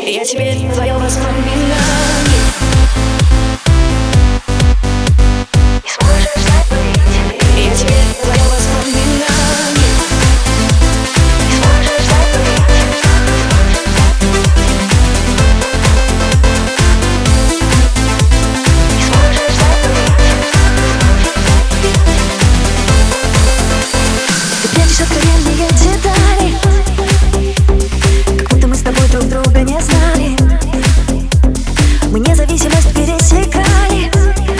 Я теперь твое воспоминание. Не сможешь забыть. Я теперь твое воспоминание. Не сможешь забыть. Не сможешь забыть. Ты прячешь откровенные детали, как будто мы с тобой друг друга не знали. Мы независимость пересекали,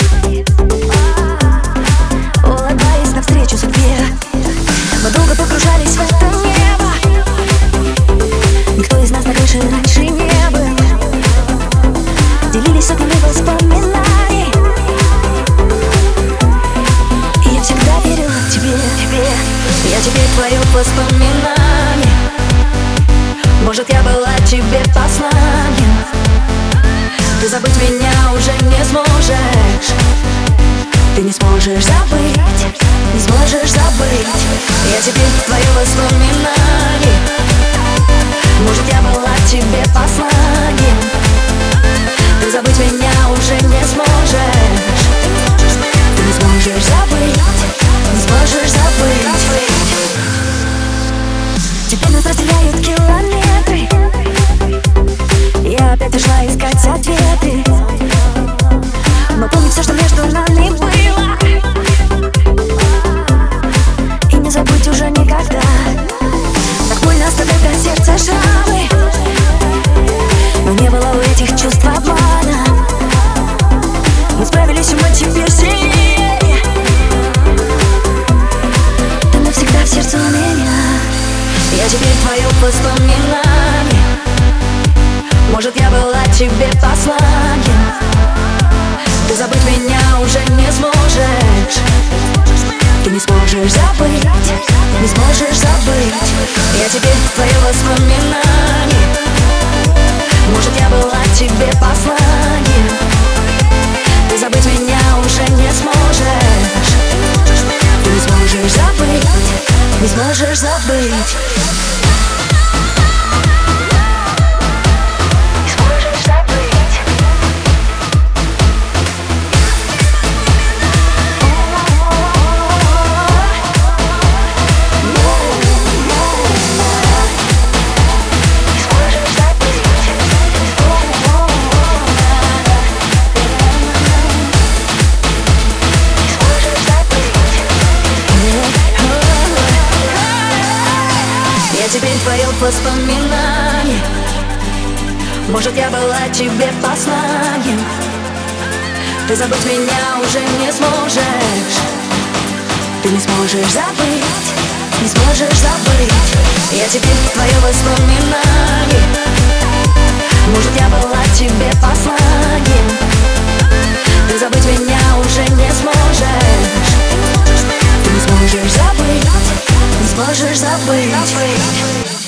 улыбаясь навстречу судьбе. Мы долго погружались в это небо. Никто из нас на крыше раньше не был. Делились сотнями воспоминаний, и я всегда верила в тебе. Я теперь твое воспоминание. Может, я была тебе посланием. Ты забыть меня уже не сможешь. Ты не сможешь забыть, не сможешь забыть. Я теперь твое воспоминание. Может, я была тебе посланием. Ты забыть меня уже не сможешь. Ты не сможешь забыть, не сможешь забыть. Теперь нас разделяют километры. Я опять ушла искать ответы, но помни все, что между нами было, и не забыть уже никогда. Так больно оставляют на сердце шрамы, но не было у этих чувств обмана. Мы справились, и мы теперь сильнее. Ты навсегда в сердце у меня. Я теперь твое воспоминание. Может, я была тебе посланием. Ты забыть меня уже не сможешь. Ты не сможешь забыть, не сможешь забыть. Я теперь твое воспоминание. Может, я была тебе посланием. Ты забыть меня уже не сможешь. Ты не сможешь забыть, не сможешь забыть. Теперь твое воспоминание. Может, я была тебе посланием. Ты забыть меня уже не сможешь. Ты не сможешь забыть, не сможешь забыть. Я теперь твое воспоминание. Может, я была тебе посланием. Ты забыть меня уже не сможешь. Ты не сможешь забыть, не сможешь забыть.